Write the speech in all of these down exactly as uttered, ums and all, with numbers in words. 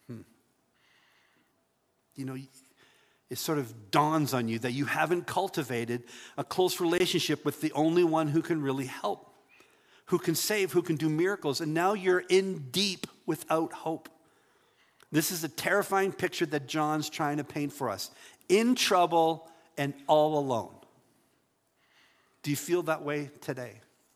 Hmm. You know, it sort of dawns on you that you haven't cultivated a close relationship with the only one who can really help, who can save, who can do miracles, and now you're in deep without hope. This is a terrifying picture that John's trying to paint for us. In trouble and all alone. Do you feel that way today?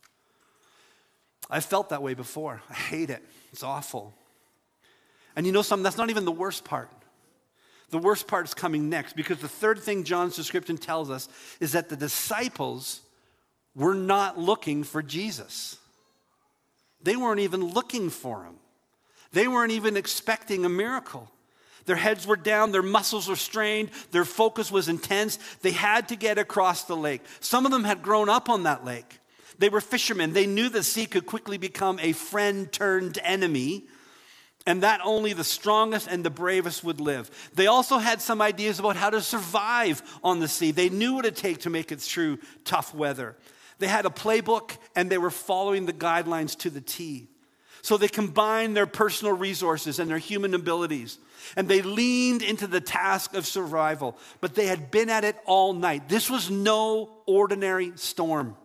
I felt that way before. I hate it. It's awful. And you know something? That's not even the worst part. The worst part is coming next, because the third thing John's description tells us is that the disciples were not looking for Jesus. They weren't even looking for him. They weren't even expecting a miracle. Their heads were down, their muscles were strained, their focus was intense. They had to get across the lake. Some of them had grown up on that lake. They were fishermen. They knew the sea could quickly become a friend turned enemy, and that only the strongest and the bravest would live. They also had some ideas about how to survive on the sea. They knew what it take to make it through tough weather. They had a playbook, and they were following the guidelines to the T. So they combined their personal resources and their human abilities, and they leaned into the task of survival. But they had been at it all night. This was no ordinary storm.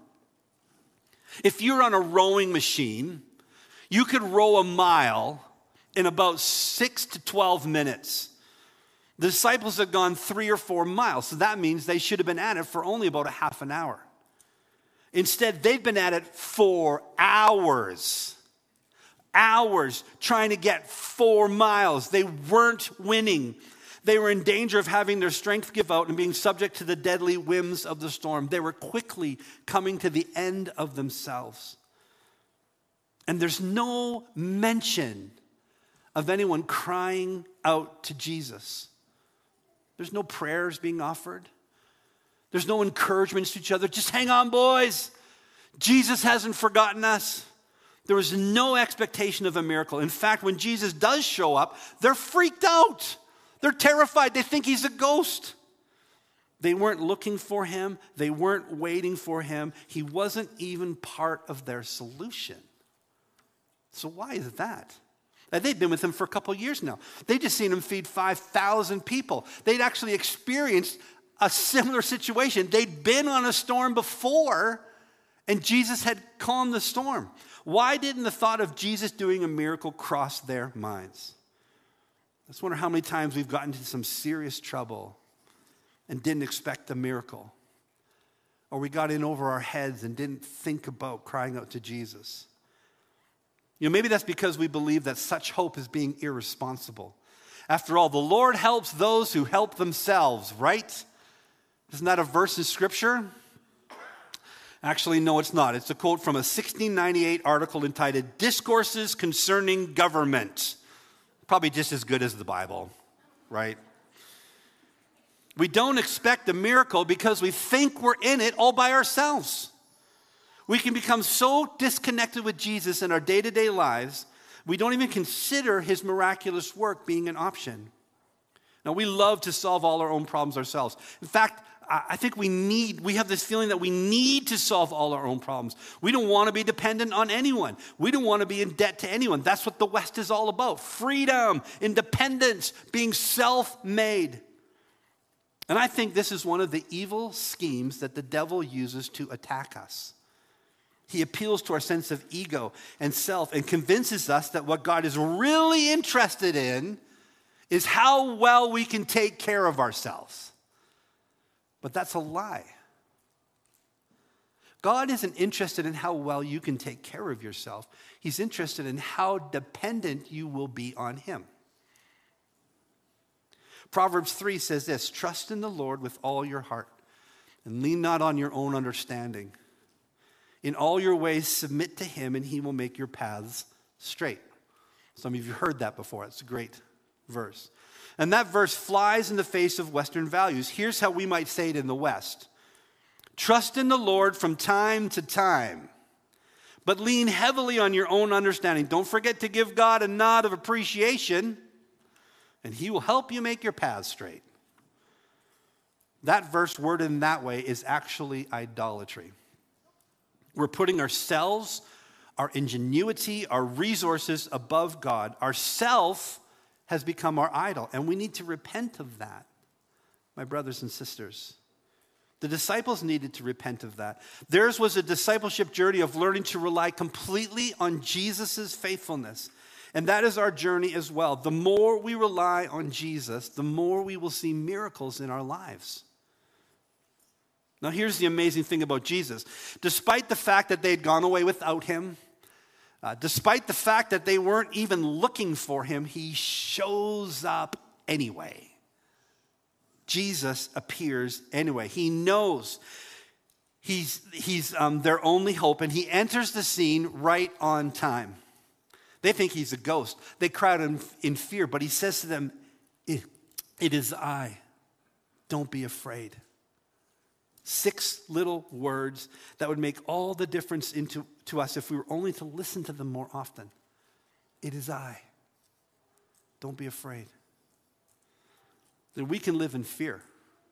If you're on a rowing machine, you could row a mile in about six to twelve minutes. The disciples had gone three or four miles, so that means they should have been at it for only about a half an hour. Instead, they'd been at it for hours. Hours trying to get four miles. They weren't winning. They were in danger of having their strength give out and being subject to the deadly whims of the storm. They were quickly coming to the end of themselves. And there's no mention of anyone crying out to Jesus. There's no prayers being offered. There's no encouragements to each other. Just hang on, boys. Jesus hasn't forgotten us. There was no expectation of a miracle. In fact, when Jesus does show up, they're freaked out. They're terrified. They think he's a ghost. They weren't looking for him. They weren't waiting for him. He wasn't even part of their solution. So why is that? They'd been with him for a couple years now. They'd just seen him feed five thousand people. They'd actually experienced a similar situation. They'd been on a storm before, and Jesus had calmed the storm. Why didn't the thought of Jesus doing a miracle cross their minds? I just wonder how many times we've gotten into some serious trouble and didn't expect a miracle. Or we got in over our heads and didn't think about crying out to Jesus. You know, maybe that's because we believe that such hope is being irresponsible. After all, the Lord helps those who help themselves, right? Isn't that a verse in Scripture? Actually, no, it's not. It's a quote from a sixteen ninety-eight article entitled Discourses Concerning Government. Probably just as good as the Bible, right? We don't expect a miracle because we think we're in it all by ourselves. We can become so disconnected with Jesus in our day-to-day lives, we don't even consider his miraculous work being an option. Now, we love to solve all our own problems ourselves. In fact, I think we need, we have this feeling that we need to solve all our own problems. We don't want to be dependent on anyone. We don't want to be in debt to anyone. That's what the West is all about. Freedom, independence, being self-made. And I think this is one of the evil schemes that the devil uses to attack us. He appeals to our sense of ego and self and convinces us that what God is really interested in is how well we can take care of ourselves. But that's a lie. God isn't interested in how well you can take care of yourself. He's interested in how dependent you will be on him. Proverbs three says this, trust in the Lord with all your heart and lean not on your own understanding. In all your ways submit to him and he will make your paths straight. Some of you heard that before. It's a great verse. And that verse flies in the face of Western values. Here's how we might say it in the West. Trust in the Lord from time to time, but lean heavily on your own understanding. Don't forget to give God a nod of appreciation, and he will help you make your path straight. That verse worded in that way is actually idolatry. We're putting ourselves, our ingenuity, our resources above God. Our self has become our idol, and we need to repent of that, my brothers and sisters. The disciples needed to repent of that. Theirs was a discipleship journey of learning to rely completely on Jesus' faithfulness. And that is our journey as well. The more we rely on Jesus, the more we will see miracles in our lives. Now, here's the amazing thing about Jesus. Despite the fact that they had gone away without him, uh, despite the fact that they weren't even looking for him, he shows up anyway. Jesus appears anyway. He knows he's, he's um, their only hope, and he enters the scene right on time. They think he's a ghost. They crowd him in fear, but he says to them, it, it is I. Don't be afraid. Six little words that would make all the difference into, to us if we were only to listen to them more often. It is I. Don't be afraid. That we can live in fear.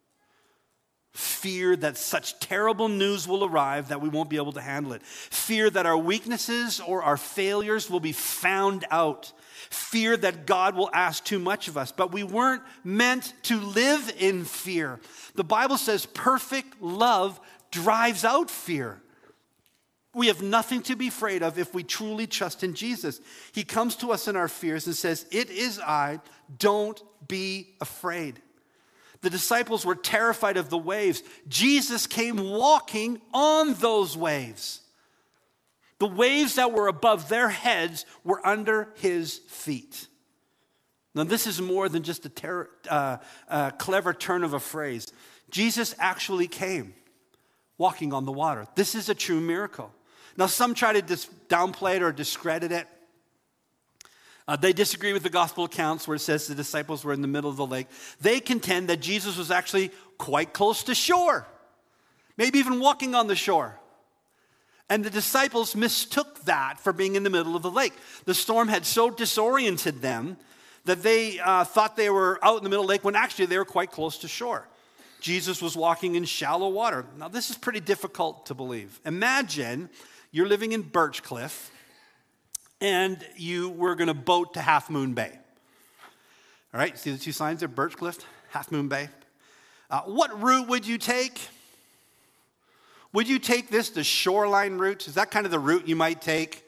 Fear that such terrible news will arrive that we won't be able to handle it. Fear that our weaknesses or our failures will be found out. Fear that God will ask too much of us. But we weren't meant to live in fear. The Bible says perfect love drives out fear. We have nothing to be afraid of if we truly trust in Jesus. He comes to us in our fears and says, it is I, don't be afraid. The disciples were terrified of the waves. Jesus came walking on those waves. The waves that were above their heads were under his feet. Now, this is more than just a ter- uh, uh, clever turn of a phrase. Jesus actually came walking on the water. This is a true miracle. Now, some try to dis- downplay it or discredit it. Uh, they disagree with the gospel accounts where it says the disciples were in the middle of the lake. They contend that Jesus was actually quite close to shore, maybe even walking on the shore. And the disciples mistook that for being in the middle of the lake. The storm had so disoriented them that they uh, thought they were out in the middle of the lake when actually they were quite close to shore. Jesus was walking in shallow water. Now, this is pretty difficult to believe. Imagine you're living in Birchcliff and you were going to boat to Half Moon Bay. All right, see the two signs there, Birchcliff, Half Moon Bay. Uh, what route would you take? Would you take this the shoreline route? Is that kind of the route you might take?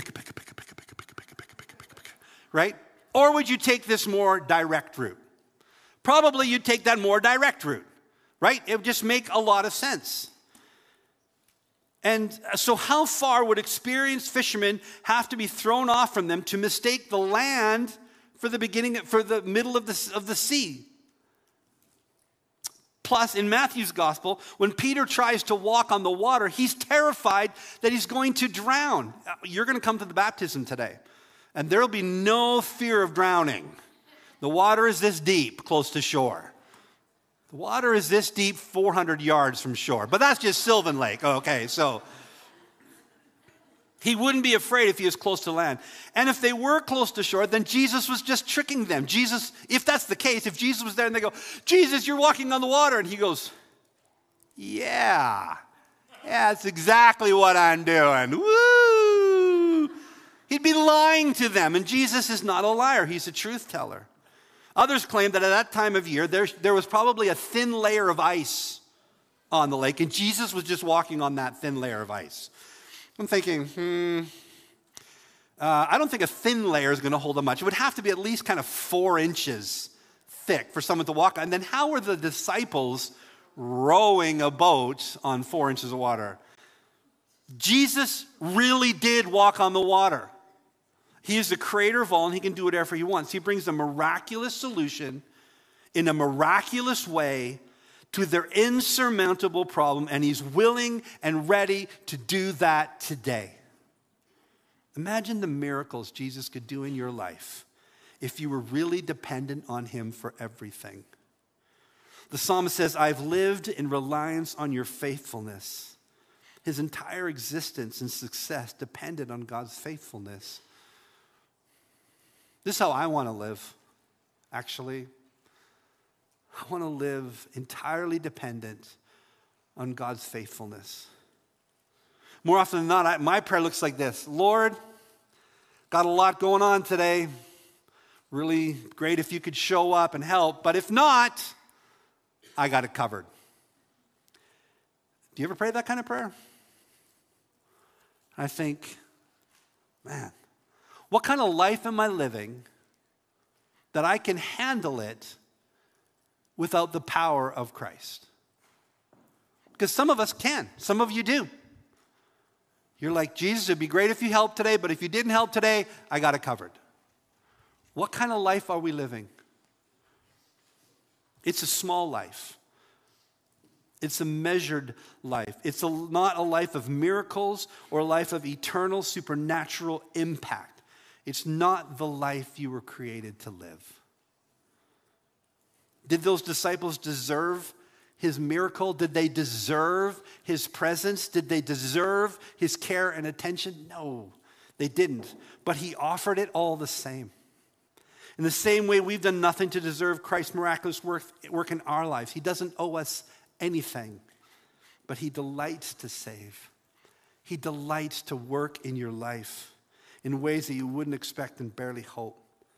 Right? Or would you take this more direct route? Probably you'd take that more direct route, right? It would just make a lot of sense. And so how far would experienced fishermen have to be thrown off from them to mistake the land for the beginning, for the middle of the, of the sea? Plus, in Matthew's gospel, when Peter tries to walk on the water, he's terrified that he's going to drown. You're going to come to the baptism today, and there will be no fear of drowning. The water is this deep, close to shore. The water is this deep, four hundred yards from shore. But that's just Sylvan Lake. Okay, so he wouldn't be afraid if he was close to land. And if they were close to shore, then Jesus was just tricking them. Jesus, if that's the case, if Jesus was there and they go, Jesus, you're walking on the water. And he goes, yeah, yeah, that's exactly what I'm doing. Woo! He'd be lying to them. And Jesus is not a liar. He's a truth teller. Others claim that at that time of year, there, there was probably a thin layer of ice on the lake, and Jesus was just walking on that thin layer of ice. I'm thinking, hmm, uh, I don't think a thin layer is going to hold up much. It would have to be at least kind of four inches thick for someone to walk on. And then how were the disciples rowing a boat on four inches of water? Jesus really did walk on the water. He is the creator of all, and he can do whatever he wants. He brings a miraculous solution in a miraculous way to their insurmountable problem, and he's willing and ready to do that today. Imagine the miracles Jesus could do in your life if you were really dependent on him for everything. The psalmist says, I've lived in reliance on your faithfulness. His entire existence and success depended on God's faithfulness. This is how I want to live, actually. I want to live entirely dependent on God's faithfulness. More often than not, I, my prayer looks like this. Lord, got a lot going on today. Really great if you could show up and help, but if not, I got it covered. Do you ever pray that kind of prayer? I think, man, what kind of life am I living that I can handle it without the power of Christ? Because some of us can. Some of you do. You're like, Jesus, it'd be great if you helped today, but if you didn't help today, I got it covered. What kind of life are we living? It's a small life. It's a measured life. It's a, not a life of miracles or a life of eternal supernatural impact. It's not the life you were created to live. Did those disciples deserve his miracle? Did they deserve his presence? Did they deserve his care and attention? No, they didn't. But he offered it all the same. In the same way, we've done nothing to deserve Christ's miraculous work, work in our lives. He doesn't owe us anything, but he delights to save. He delights to work in your life in ways that you wouldn't expect and barely hope.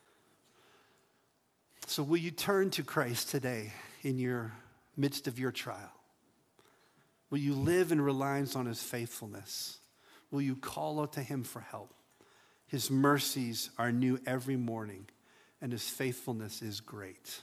So will you turn to Christ today in your midst of your trial? Will you live in reliance on his faithfulness? Will you call out to him for help? His mercies are new every morning, and his faithfulness is great.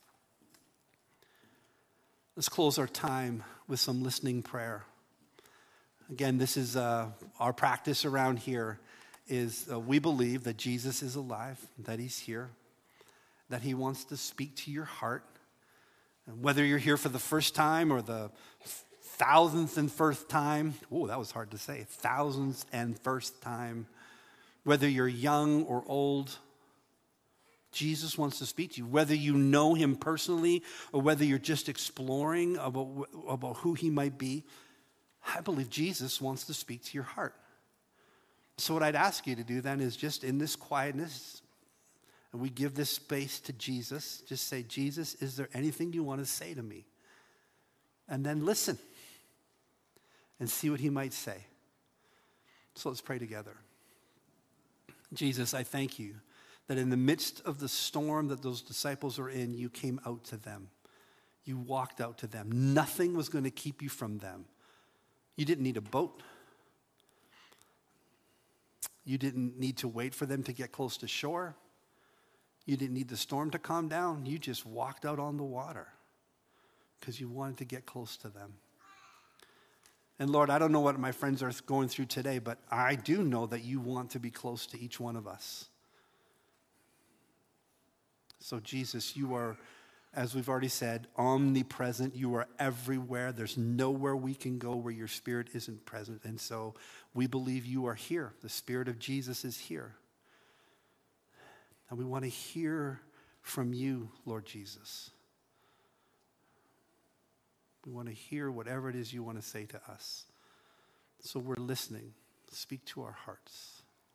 Let's close our time with some listening prayer. Again, this is uh, our practice around here is uh, we believe that Jesus is alive, that he's here, that he wants to speak to your heart. And whether you're here for the first time or the thousandth and first time, oh, that was hard to say, thousandth and first time, whether you're young or old, Jesus wants to speak to you. Whether you know him personally or whether you're just exploring about, about who he might be, I believe Jesus wants to speak to your heart. So what I'd ask you to do then is just in this quietness, and we give this space to Jesus, just say, Jesus, is there anything you want to say to me? And then listen and see what he might say. So let's pray together. Jesus, I thank you that in the midst of the storm that those disciples are in, you came out to them. You walked out to them. Nothing was going to keep you from them. You didn't need a boat. You didn't need to wait for them to get close to shore. You didn't need the storm to calm down. You just walked out on the water because you wanted to get close to them. And Lord, I don't know what my friends are going through today, but I do know that you want to be close to each one of us. So Jesus, you are, as we've already said, omnipresent. You are everywhere. There's nowhere we can go where your Spirit isn't present. And so we believe you are here. The Spirit of Jesus is here. And we want to hear from you, Lord Jesus. We want to hear whatever it is you want to say to us. So we're listening. Speak to our hearts.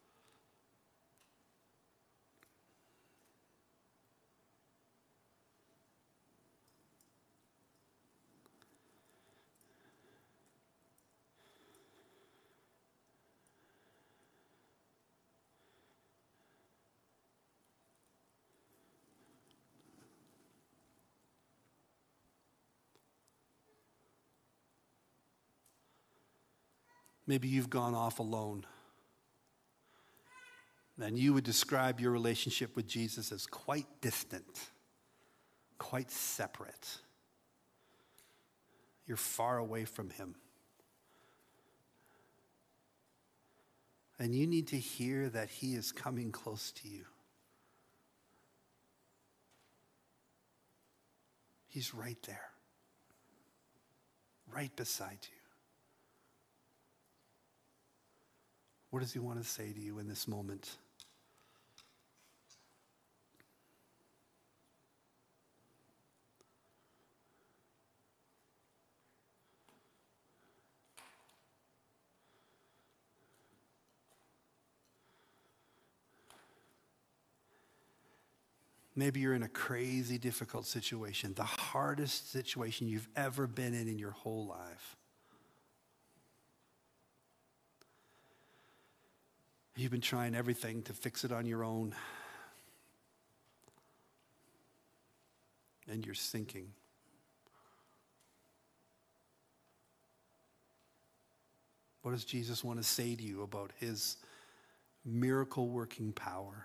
Maybe you've gone off alone. And you would describe your relationship with Jesus as quite distant, quite separate. You're far away from him. And you need to hear that he is coming close to you. He's right there, right beside you. What does he want to say to you in this moment? Maybe you're in a crazy, difficult situation, the hardest situation you've ever been in in your whole life. You've been trying everything to fix it on your own. and you're sinking. What does Jesus want to say to you about his miracle-working power?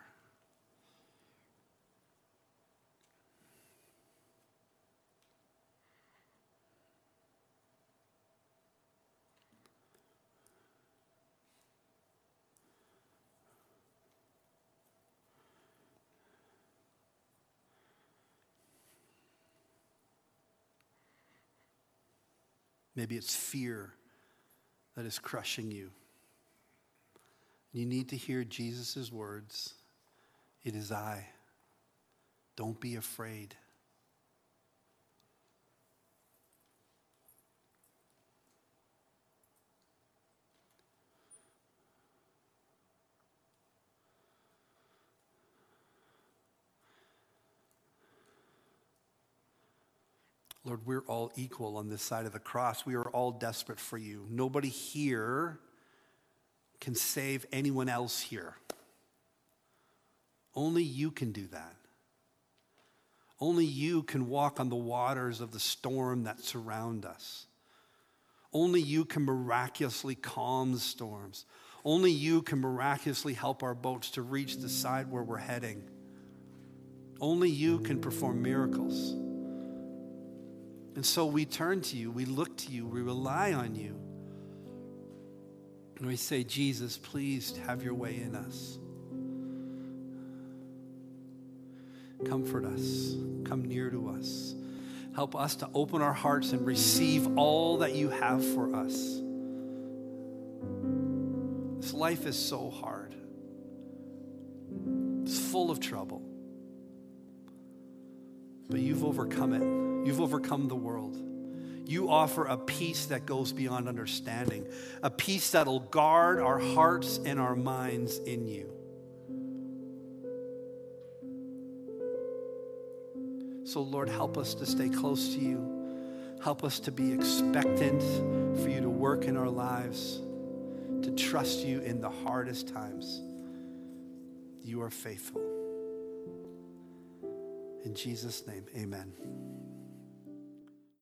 Maybe it's fear that is crushing you. You need to hear Jesus' words. It is I. Don't be afraid. Lord, we're all equal on this side of the cross. We are all desperate for you. Nobody here can save anyone else here. Only you can do that. Only you can walk on the waters of the storm that surround us. Only you can miraculously calm the storms. Only you can miraculously help our boats to reach the side where we're heading. Only you can perform miracles. And so we turn to you, we look to you, we rely on you. And we say, Jesus, please have your way in us. Comfort us, come near to us. Help us to open our hearts and receive all that you have for us. This life is so hard. It's full of trouble. But you've overcome it. You've overcome the world. You offer a peace that goes beyond understanding, a peace that'll guard our hearts and our minds in you. So, Lord, help us to stay close to you. Help us to be expectant for you to work in our lives, to trust you in the hardest times. You are faithful. In Jesus' name, amen.